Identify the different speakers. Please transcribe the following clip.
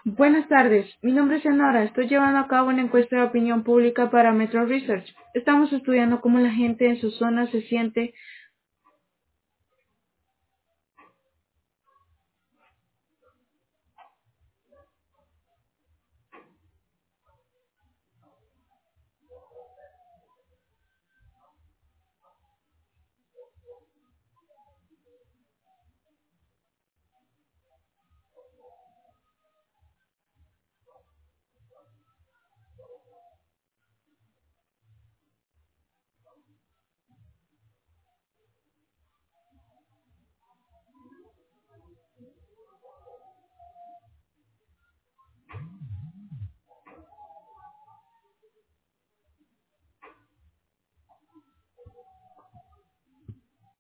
Speaker 1: Buenas tardes, mi nombre es Senora. Estoy llevando a cabo una encuesta de opinión pública para Metro Research. Estamos estudiando cómo la gente en su zona se siente